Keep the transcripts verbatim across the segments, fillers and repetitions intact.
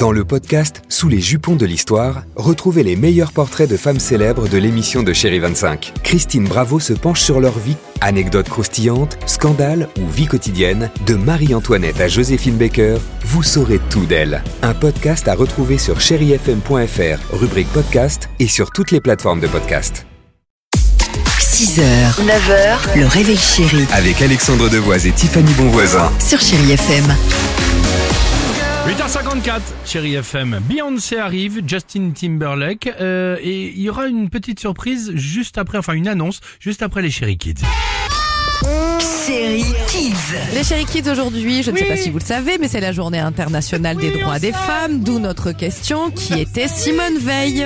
Dans le podcast Sous les jupons de l'histoire, retrouvez les meilleurs portraits de femmes célèbres de l'émission de Chérie vingt-cinq. Christine Bravo se penche sur leur vie. Anecdotes croustillantes, scandales ou vie quotidienne, de Marie-Antoinette à Joséphine Baker, vous saurez tout d'elle. Un podcast à retrouver sur chéri f m point f r, rubrique podcast et sur toutes les plateformes de podcast. six heures, neuf heures, le réveil chéri. Avec Alexandre Devoise et Tiffany Bonvoisin. Sur Chéri F M. huit heures cinquante-quatre, Chéri F M. Beyoncé arrive, Justin Timberlake, euh, et il y aura une petite surprise juste après, enfin une annonce, juste après les Chéri Kids. Chéri Kids. Les Chéri Kids aujourd'hui, je ne Oui. sais pas si vous le savez, mais c'est la journée internationale des droits des femmes, d'où notre question, qui était Simone Veil.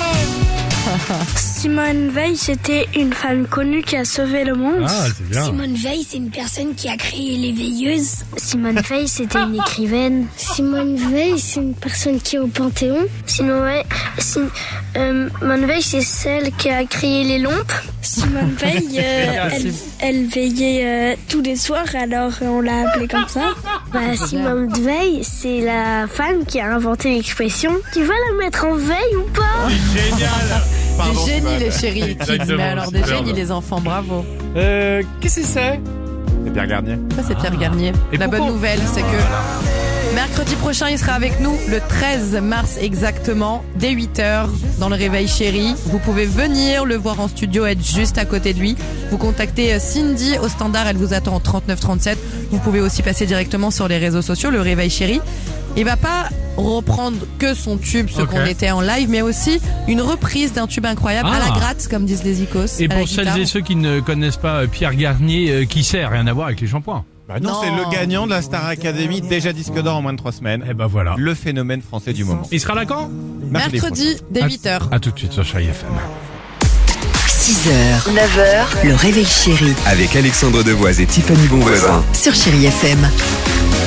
Simone Veil, c'était une femme connue qui a sauvé le monde. Ah, c'est bien. Simone Veil, c'est une personne qui a créé les veilleuses. Simone Veil, c'était une écrivaine. Simone Veil, c'est une personne qui est au Panthéon. Simone Veil, Sim- euh, Simone Veil, c'est celle qui a créé les lampes. Simone Veil, euh, elle, elle veillait euh, tous les soirs, alors euh, on l'a appelée comme ça. Bah, Simone Veil, c'est la femme qui a inventé l'expression. Tu vas la mettre en veille ou pas? Génial. Des génies les Chéri Kids, Exactement, mais alors des superbe. génies les enfants, bravo. Euh, qu'est-ce que c'est? C'est Pierre Garnier. Ça c'est Pierre Garnier. Et La pourquoi- bonne nouvelle, c'est que mercredi prochain, il sera avec nous le treize mars exactement, dès huit heures, dans le Réveil Chéri. Vous pouvez venir le voir en studio, être juste à côté de lui. Vous contactez Cindy au standard, elle vous attend au trente-neuf trente-sept. Vous pouvez aussi passer directement sur les réseaux sociaux, le Réveil Chéri. Il va pas reprendre que son tube, ce Ok. qu'on était en live, mais aussi une reprise d'un tube incroyable, à la Ah. gratte, comme disent les icos. Et à la pour celles guitare. et ceux qui ne connaissent pas euh, Pierre Garnier, euh, qui sait, rien à voir avec les shampoings. Bah non, Non. c'est le gagnant de la Star Academy, déjà disque d'or en moins de trois semaines. Et ben voilà. Le phénomène français du moment. Il sera là quand? Mercredi, dès À- huit heures. À tout de suite sur Chéri F M. six heures, neuf heures, le réveil chéri. Avec Alexandre Devoise et Tiffany Bonvoisin. Sur Chéri F M.